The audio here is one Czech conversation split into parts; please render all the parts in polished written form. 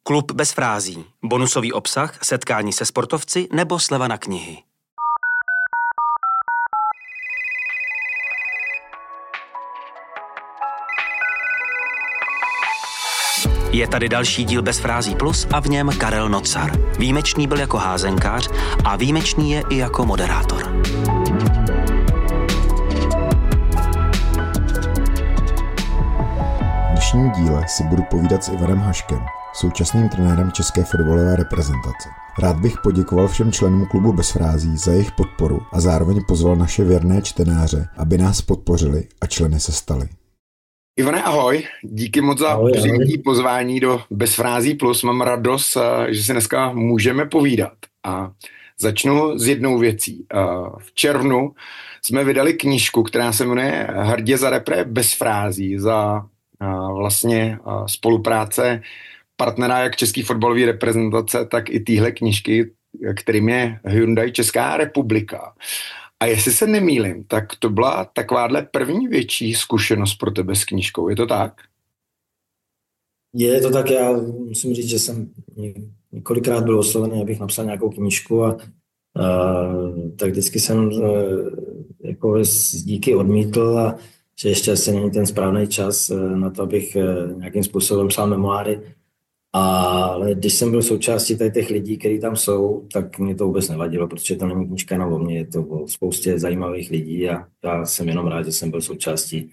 Klub bez frází, bonusový obsah, setkání se sportovci nebo sleva na knihy. Je tady další díl Bez frází plus a v něm Karel Nocar. Výjimečný byl jako házenkář a výjimečný je i jako moderátor. V dnešním díle si budu povídat s Ivanem Haškem, současným trenérem české fotbalové reprezentace. Rád bych poděkoval všem členům klubu Bez frází za jejich podporu a zároveň pozval naše věrné čtenáře, aby nás podpořili a členy se stali. Ivane, ahoj, díky moc za přijítí pozvání do Bez frází plus. Mám radost, že si dneska můžeme povídat. A začnu s jednou věcí. V červnu jsme vydali knížku, která se jmenuje Hrdě za repre bez frází, za vlastně spolupráce partnera jak český fotbalový reprezentace, tak i téhle knížky, kterým je Hyundai Česká republika. A jestli se nemýlím, tak to byla takováhle první větší zkušenost pro tebe s knížkou. Je to tak? Je to tak, já musím říct, že jsem několikrát byl oslovený, abych napsal nějakou knížku a tak vždycky jsem jako díky odmítl a že ještě asi není ten správný čas na to, abych nějakým způsobem psal memoáry. Ale když jsem byl součástí těch lidí, kteří tam jsou, tak mě to vůbec nevadilo, protože to není knížka jenom o mně, je to o spoustě zajímavých lidí a já jsem jenom rád, že jsem byl součástí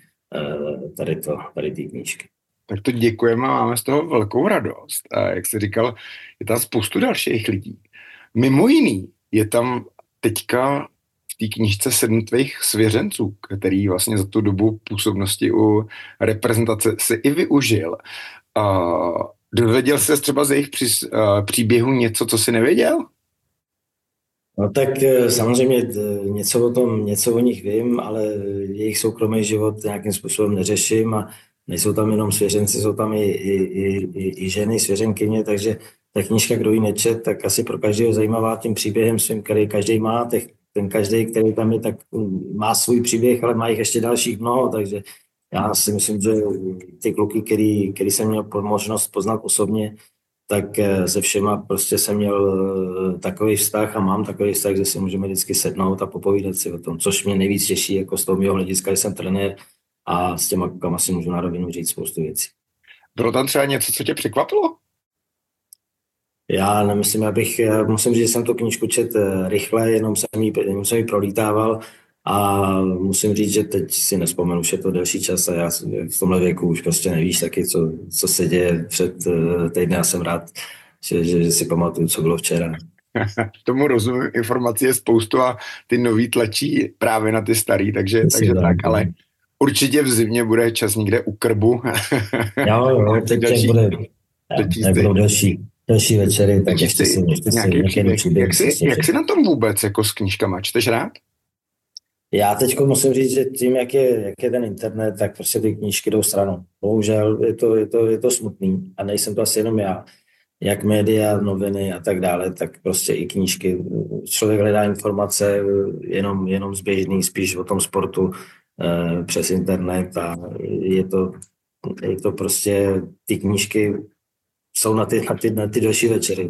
tady té knížky. Tak to děkujeme a máme z toho velkou radost. A jak jsi říkal, je tam spoustu dalších lidí. Mimo jiný je tam teďka v té knížce 7 tvých svěřenců, který vlastně za tu dobu působnosti u reprezentace si i využil. Dověděl jsi třeba z jejich příběhu něco, co jsi nevěděl? No tak samozřejmě něco o nich vím, ale jejich soukromý život nějakým způsobem neřeším a nejsou tam jenom svěřenci, jsou tam i ženy, svěřenkyně, takže ta knížka, kdo ji nečet, tak asi pro každého zajímavá tím příběhem svým, který každý má, ten každý, který tam je, tak má svůj příběh, ale má jich ještě dalších mnoho, takže já si myslím, že ty kluky, který jsem měl možnost poznat osobně, tak se všema prostě jsem měl takový vztah a mám takový vztah, že si můžeme vždycky sednout a popovídat si o tom, což mě nejvíc těší, jako z toho mého hlediska, že jsem trenér a s těma klukama si můžu na rovinu říct spoustu věcí. Bylo tam třeba něco, co tě překvapilo? Já nemyslím, musím říct, že jsem tu knížku čet rychle, jenom jsem ji prolítával. A musím říct, že teď si nespomenu, už je to delší čas a já v tomhle věku už prostě nevíš taky, co se děje před týdny. Já jsem rád, že si pamatuju, co bylo včera. Tomu rozumím, informací je spoustu a ty nový tlačí právě na ty starý, takže tak, ale určitě v zimě bude čas někde u krbu. Jo, teď nebudou další večery, tak ještě si Jak jsi na tom vůbec jako s knížkama? Čteš rád? Já teď musím říct, že tím, jak je ten internet, tak prostě ty knížky jdou stranou. Bohužel je to smutný a nejsem to asi jenom já. Jak média, noviny a tak dále, tak prostě i knížky. Člověk hledá informace jenom zběžný, spíš o tom sportu přes internet a je to prostě, ty knížky jsou na ty další večery.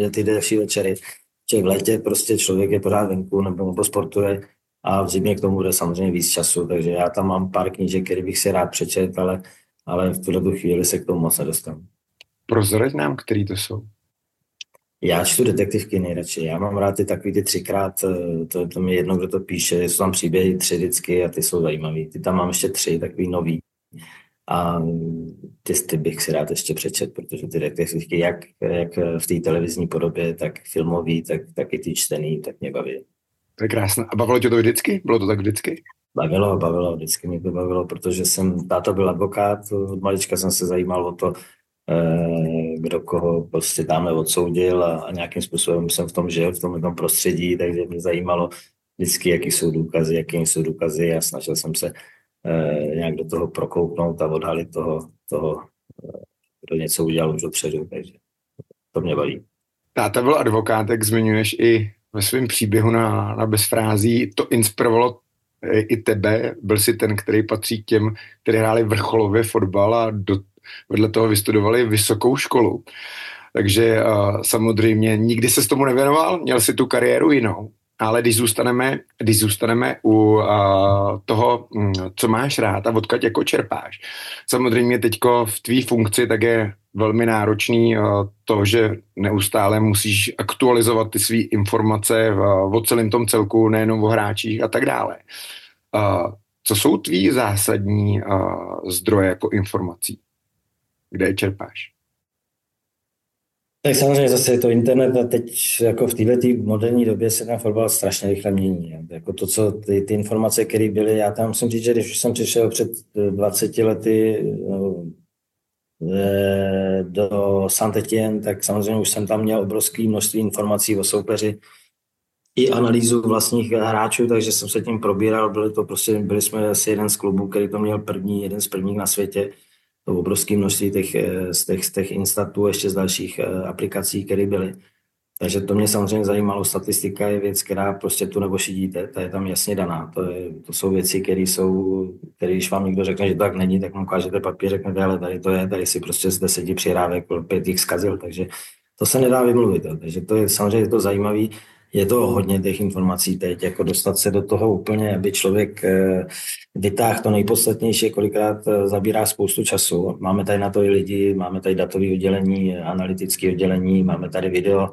V létě prostě člověk je pořád venku nebo sportuje, a v zimě k tomu bude samozřejmě víc času, takže já tam mám pár knížek, které bych si rád přečet, ale v tuhle chvíli se k tomu moc nedostanu. Prozrať nám, který to jsou. Já čtu detektivky nejradši. Já mám rád ty takový ty 3x, to mi jedno, kdo to píše, jsou tam příběhy 3 vždycky a ty jsou zajímavý. Ty tam mám ještě 3, takový nový. A ty bych si rád ještě přečet, protože ty detektivky, jak v té televizní podobě, tak filmový, tak i ty čtený, tak mě baví. To je krásné. A bavilo tě to vždycky? Bylo to tak vždycky? Bavilo, vždycky mě to bavilo, protože táta byl advokát, od malička jsem se zajímal o to, kdo koho prostě tamhle odsoudil a nějakým způsobem jsem v tom žil, v tom prostředí, takže mě zajímalo vždycky, jaký jsou důkazy a snažil jsem se nějak do toho prokouknout a odhalit toho, kdo něco udělal už dopředu, takže to mě baví. Táta byl advokát, jak zmiňuješ i ve svém příběhu na Bez frází. To inspirovalo i tebe. Byl jsi ten, který patří k těm, kteří hráli vrcholově fotbal a vedle toho vystudovali vysokou školu. Takže samozřejmě nikdy se s tomu nevěnoval, měl si tu kariéru jinou. Ale když zůstaneme u toho, co máš rád a odkud jako čerpáš. Samozřejmě teďko v tvý funkci tak je velmi náročný to, že neustále musíš aktualizovat ty svý informace o celém tom celku, nejenom o hráčích a tak dále. Co jsou tvý zásadní zdroje jako informací? Kde je čerpáš? Tak samozřejmě zase je to internet a teď jako v této moderní době se ten fotbal strašně rychle mění. Jako to, co ty informace, které byly, já tam musím říct, že když už jsem přišel před 20 lety do Saint-Étienne, tak samozřejmě už jsem tam měl obrovské množství informací o soupeři i analýzu vlastních hráčů, takže jsem se tím probíral. Byli jsme asi jeden z klubů, který to měl jeden z prvních na světě. To obrovské množství z těch instatů, ještě z dalších aplikací, které byly. Takže to mě samozřejmě zajímalo. Statistika je věc, která prostě tu nevošidíte, ta je tam jasně daná. To jsou věci, které když vám někdo řekne, že to tak není, tak mu ukážete papír, řeknete, ale tady to je, tady si prostě z 10 přihrávek 5 jich zkazil, takže to se nedá vymluvit. Takže to je samozřejmě to zajímavé. Je to hodně těch informací teď, jako dostat se do toho úplně, aby člověk vytáhl to nejpodstatnější, kolikrát zabírá spoustu času. Máme tady na to i lidi, máme tady datové oddělení, analytické oddělení, máme tady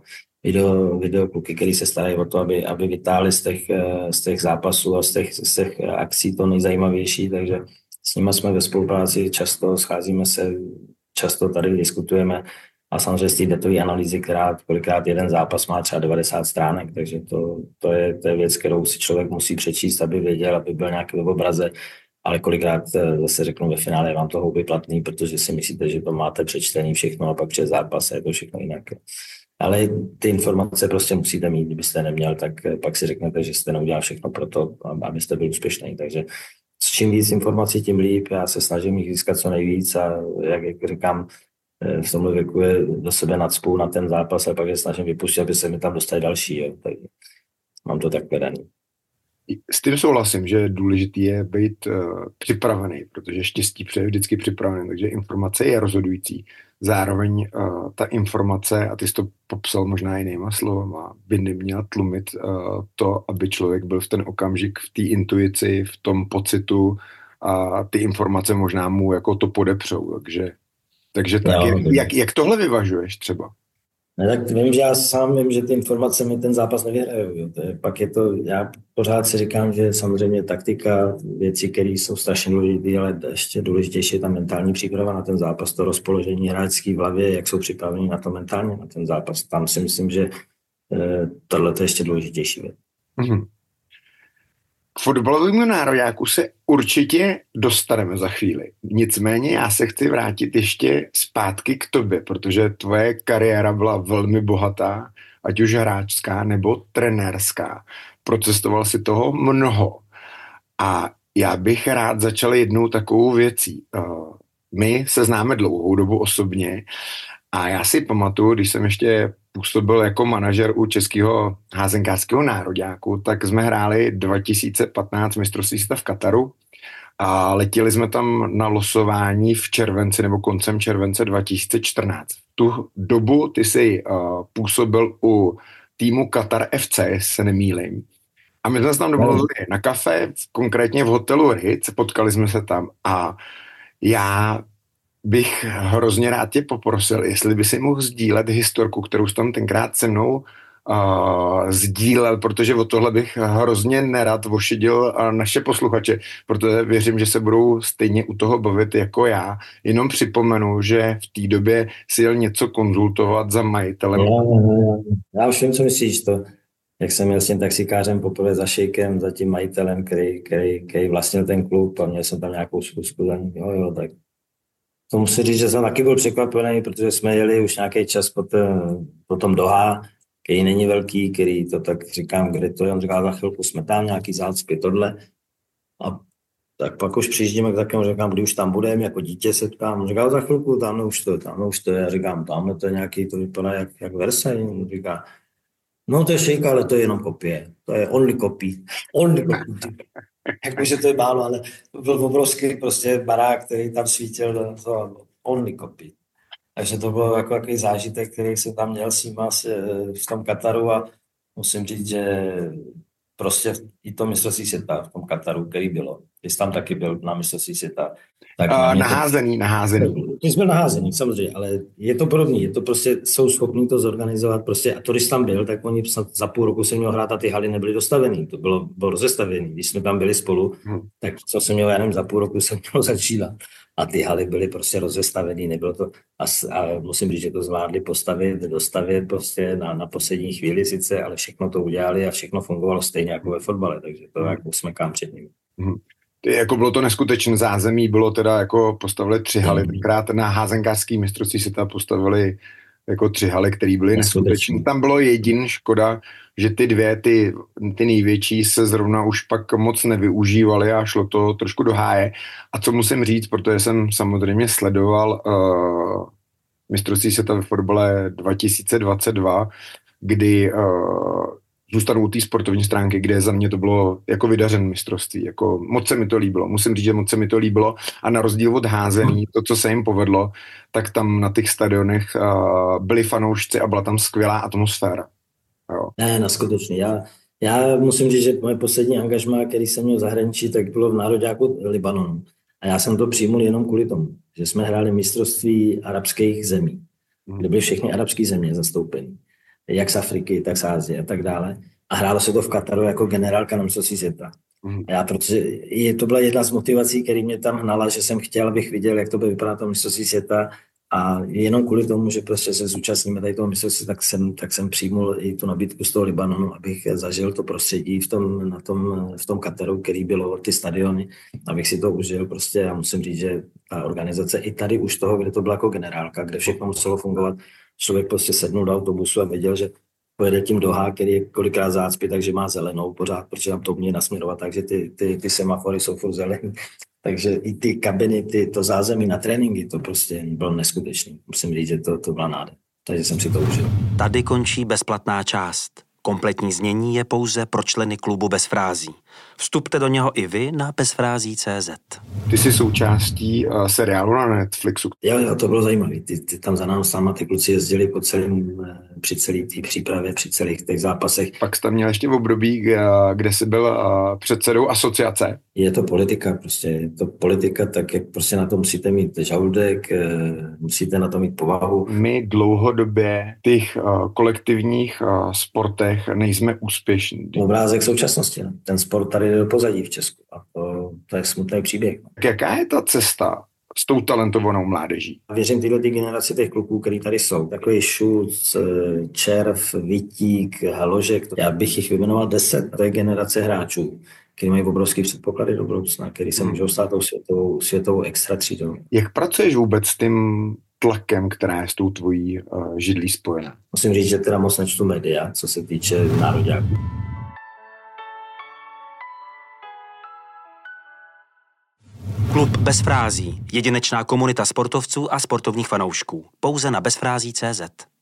video kluky, který se starají o to, aby vytáhli z těch zápasů a z těch akcí to nejzajímavější, takže s nimi jsme ve spolupráci často, scházíme se, často tady diskutujeme. A samozřejmě z té datové analýzy, kolikrát jeden zápas má třeba 90 stránek, takže to je věc, kterou si člověk musí přečíst, aby věděl, aby byl nějaký v obraze, ale kolikrát zase řeknu ve finále, je vám to houby platný, protože si myslíte, že to máte přečtený všechno a pak před zápas je to všechno jinak. Ale ty informace prostě musíte mít, kdybyste neměl, tak pak si řeknete, že jste neudělal všechno pro to, abyste byl úspěšný. Takže čím víc informací, tím líp. Já se snažím jich získat co nejvíc a jak říkám, v tomhle věku je do sebe nacpou na ten zápas a pak je snažím vypustit, aby se mi tam dostali další. Jo. Tak mám to tak daný. S tím souhlasím, že důležitý je být připravený, protože štěstí je vždycky připravený, takže informace je rozhodující. Zároveň ta informace, a ty jsi to popsal možná jinýma slovama, by neměla tlumit to, aby člověk byl v ten okamžik v té intuici, v tom pocitu a ty informace možná mu jako to podepřou, takže tak, jak tohle vyvažuješ třeba? Ne, tak vím, že já sám vím, že ty informace mi ten zápas nevyhrajou. Jo. Já pořád si říkám, že samozřejmě taktika, věci, které jsou strašně důležité, ale ještě důležitější je ta mentální příprava na ten zápas, to rozpoložení hráčský v hlavě, jak jsou připraveni na to mentálně, na ten zápas. Tam si myslím, že tohle je ještě důležitější věc. Mm-hmm. K fotbalovému nároďáku se určitě dostaneme za chvíli. Nicméně já se chci vrátit ještě zpátky k tobě, protože tvoje kariéra byla velmi bohatá, ať už hráčská nebo trenérská. Procestoval si toho mnoho. A já bych rád začal jednou takovou věcí. My se známe dlouhou dobu osobně a já si pamatuju, když jsem ještě působil jako manažer u českého házenkářského nároďáku, tak jsme hráli 2015 mistrovství světa v Kataru a letěli jsme tam na losování v červenci nebo koncem července 2014. V tu dobu ty jsi působil u týmu Qatar FC, se nemýlím. A my jsme se tam domluvili na kafe, konkrétně v hotelu Ritz, potkali jsme se tam a já bych hrozně rád tě poprosil, jestli by si mohl sdílet historku, kterou jsi tam tenkrát se mnou sdílel, protože o tohle bych hrozně nerad vošidil naše posluchače, protože věřím, že se budou stejně u toho bavit jako já. Jenom připomenu, že v té době si jel něco konzultovat za majitelem. Já už vím, co myslíš to. Jak jsem jel s tím taxikářem poprvé za šejkem, za tím majitelem, který vlastnil ten klub a měl jsem tam nějakou zkusku za ním. Jo, tak to musím říct, že jsem taky byl překvapený, protože jsme jeli už nějaký čas potom Doha, který není velký, který to tak říkám, kde to je, on říká, za chvilku jsme tam, nějaký zácpy, tohle. A tak pak už přijíždíme k takovému, říkám, kdy už tam budeme, jako dítě se ptám, on říká, za chvilku, tamhle už to je, já říkám, tamhle to je nějaký, to vypadá jak Versailles, on říká, no to je šejka, ale to je jenom kopie, to je only copy. Jakože to je málo, ale byl obrovský prostě barák, který tam svítil, to only copy. Takže to bylo jako takový zážitek, který jsem tam měl s nima v tom Kataru a musím říct, že prostě i to mistrovství světa v tom Kataru, který bylo. Ty jsi tam taky byl na mistrovství světa. Tak naházený. Ty jsi byl naházený, samozřejmě, ale je to podobný, je to prostě, jsou schopní to zorganizovat prostě, a to, když tam byl, tak oni za půl roku se měl hrát a ty haly nebyly dostavený, to bylo rozestavený, když jsme tam byli spolu, tak co jsem měl, já nevím, za půl roku jsem měl začínat a ty haly byly prostě rozestavený, nebylo to, a musím říct, že to zvládli dostavět prostě na poslední chvíli sice, ale všechno to udělali a všechno fungovalo stejně jako ve fotbale, takže to jako smekám před nimi. Jako bylo to neskutečné zázemí, bylo teda jako postavili 3 haly, tenkrát na házenkářský mistrovství se tam postavili jako 3 haly, které byly neskutečné. Tam bylo jediný škoda, že ty 2, ty největší se zrovna už pak moc nevyužívaly a šlo to trošku do háje. A co musím říct, protože jsem samozřejmě sledoval mistrovství světa ve fotbale 2022, kdy zůstanu u té sportovní stránky, kde za mě to bylo jako vydařené mistrovství. Jako moc se mi to líbilo. Musím říct, že moc se mi to líbilo a na rozdíl od házení, to, co se jim povedlo, tak tam na těch stadionech byli fanoušci a byla tam skvělá atmosféra. Jo. Ne, skutečně. Já musím říct, že moje poslední angažmá, který jsem měl v zahraničí, tak bylo v nároďáku Libanonu. A já jsem to přijmul jenom kvůli tomu, že jsme hráli mistrovství arabských zemí, kde byly všechny arabské země zastoupeny. Jak z Afriky, tak z Asie a tak dále. A hrálo se to v Kataru jako generálka na mistrovství světa. A to byla jedna z motivací, který mě tam hnala, že jsem chtěl, abych viděl, jak to bude vypadat to mistrovství světa. A jenom kvůli tomu, že prostě se zúčastníme tady toho mistrovství, tak jsem přijmul i tu nabídku z toho Libanonu, abych zažil to prostředí v tom Kataru, který bylo ty stadiony, abych si to užil prostě. A musím říct, že ta organizace i tady už toho, kde to byla jako generálka, kde všechno muselo fungovat, člověk prostě sednul do autobusu a věděl, že pojede tím Doha, který je kolikrát zácpy, takže má zelenou pořád, protože tam to umí nasměrovat, takže ty semafory jsou furt zelený. Takže i ty kabiny, to zázemí na tréninky, to prostě bylo neskutečný. Musím říct, že to byla nádherná. Takže jsem si to užil. Tady končí bezplatná část. Kompletní znění je pouze pro členy klubu Bez frází. Vstupte do něho i vy na bezfrází.cz. Ty jsi součástí seriálu na Netflixu. Jo, to bylo zajímavé. Ty tam za námi ty kluci jezdili při celé té přípravě, při celých těch zápasech. Pak jsi tam měl ještě v období, kde jsi byl předsedou asociace. Je to politika, tak jak prostě na to musíte mít žaludek, musíte na to mít povahu. My dlouhodobě v těch kolektivních sportech nejsme úspěšní. Obrázek současnosti. Ne? Ten sport tady jde do pozadí v Česku a to je smutný příběh. Tak jaká je ta cesta s tou talentovanou mládeží? Věřím tyhle generaci těch kluků, který tady jsou. Takový Šulc, Červ, Vítík, Haložek. Já bych jich vyjmenoval 10. To je generace hráčů, kteří mají obrovský předpoklady do budoucna, který se můžou stát tou světovou extra třídou. Jak pracuješ vůbec s tím tlakem, která je s tou tvojí židlí spojená? Musím říct, že teda moc nečtu média, co se týče nároďáků. Klub Bez frází. Jedinečná komunita sportovců a sportovních fanoušků. Pouze na bezfrází.cz.